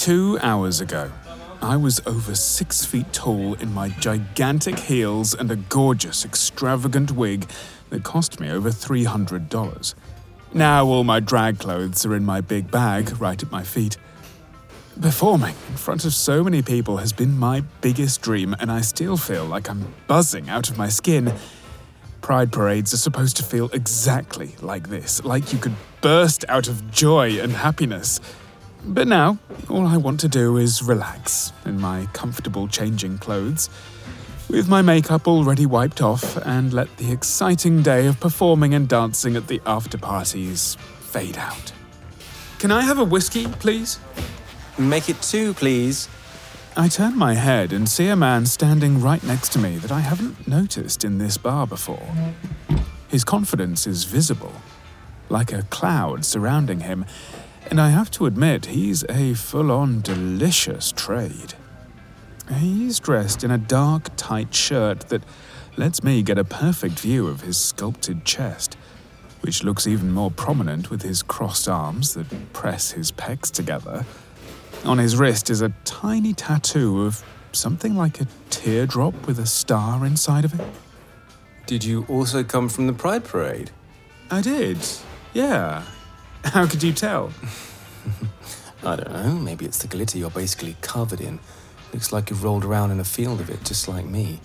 2 hours ago, I was over 6 feet tall in my gigantic heels and a gorgeous, extravagant wig that cost me over $300. Now all my drag clothes are in my big bag right at my feet. Performing in front of so many people has been my biggest dream, and I still feel like I'm buzzing out of my skin. Pride parades are supposed to feel exactly like this, like you could burst out of joy and happiness. But now, all I want to do is relax in my comfortable changing clothes, with my makeup already wiped off, and let the exciting day of performing and dancing at the after-parties fade out. Can I have a whiskey, please? Make it 2, please. I turn my head and see a man standing right next to me that I haven't noticed in this bar before. His confidence is visible, like a cloud surrounding him, and I have to admit he's a full-on delicious trade. He's dressed in a dark, tight shirt that lets me get a perfect view of his sculpted chest, which looks even more prominent with his crossed arms that press his pecs together. On his wrist is a tiny tattoo of something like a teardrop with a star inside of it. Did you also come from the Pride Parade? I did, yeah. How could you tell? I don't know, maybe it's the glitter you're basically covered in. Looks like you've rolled around in a field of it, just like me.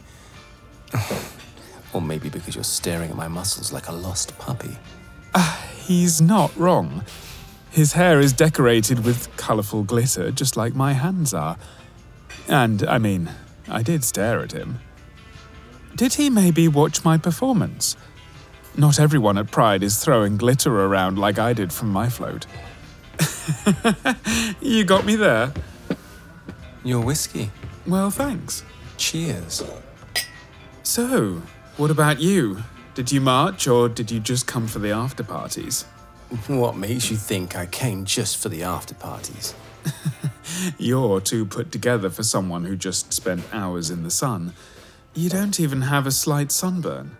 Or maybe because you're staring at my muscles like a lost puppy. He's not wrong. His hair is decorated with colourful glitter, just like my hands are. And, I did stare at him. Did he maybe watch my performance? Not everyone at Pride is throwing glitter around like I did from my float. You got me there. Your whiskey. Well, thanks. Cheers. So, what about you? Did you march, or did you just come for the after-parties? What makes you think I came just for the after-parties? You're too put together for someone who just spent hours in the sun. You don't even have a slight sunburn.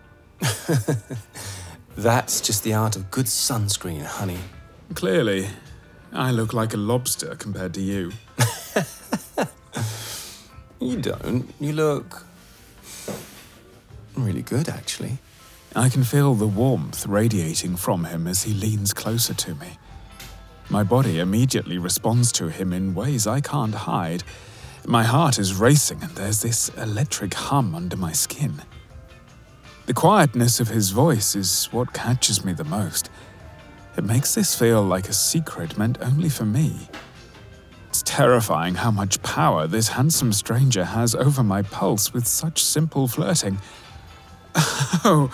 That's just the art of good sunscreen, honey. Clearly. I look like a lobster compared to you. You don't. You look really good, actually. I can feel the warmth radiating from him as he leans closer to me. My body immediately responds to him in ways I can't hide. My heart is racing and there's this electric hum under my skin. The quietness of his voice is what catches me the most. It makes this feel like a secret meant only for me. It's terrifying how much power this handsome stranger has over my pulse with such simple flirting. Oh,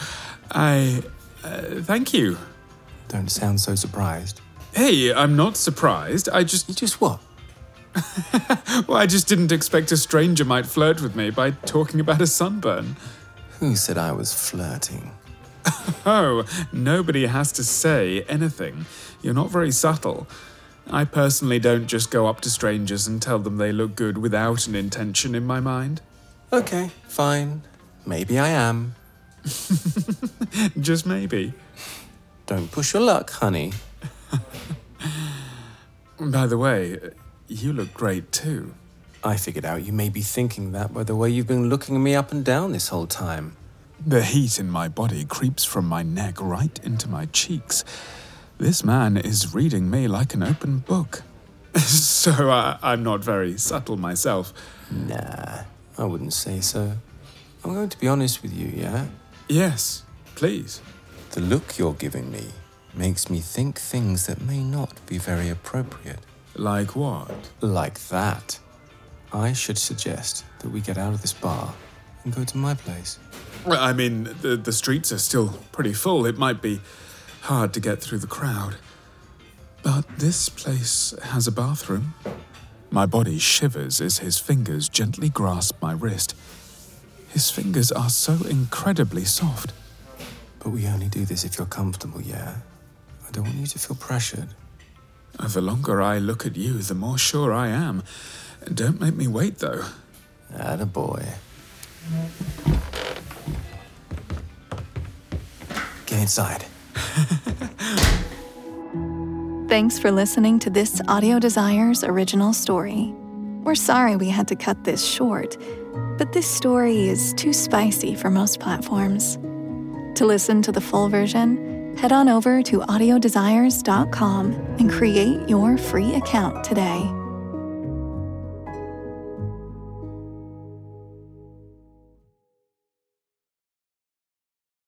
thank you. Don't sound so surprised. Hey, I'm not surprised. You just what? Well, I just didn't expect a stranger might flirt with me by talking about a sunburn. Who said I was flirting? Oh, nobody has to say anything. You're not very subtle. I personally don't just go up to strangers and tell them they look good without an intention in my mind. Okay, fine. Maybe I am. Just maybe. Don't push your luck, honey. By the way, you look great too. I figured out you may be thinking that by the way you've been looking me up and down this whole time. The heat in my body creeps from my neck right into my cheeks. This man is reading me like an open book. So I'm not very subtle myself. Nah, I wouldn't say so. I'm going to be honest with you, yeah? Yes, please. The look you're giving me makes me think things that may not be very appropriate. Like what? Like that. I should suggest that we get out of this bar and go to my place. Well, I mean, the streets are still pretty full. It might be hard to get through the crowd. But this place has a bathroom. My body shivers as his fingers gently grasp my wrist. His fingers are so incredibly soft. But we only do this if you're comfortable, yeah? I don't want you to feel pressured. The longer I look at you, the more sure I am. Don't make me wait, though. Attaboy. Get inside. Thanks for listening to this Audio Desires original story. We're sorry we had to cut this short, but this story is too spicy for most platforms. To listen to the full version, head on over to audiodesires.com and create your free account today.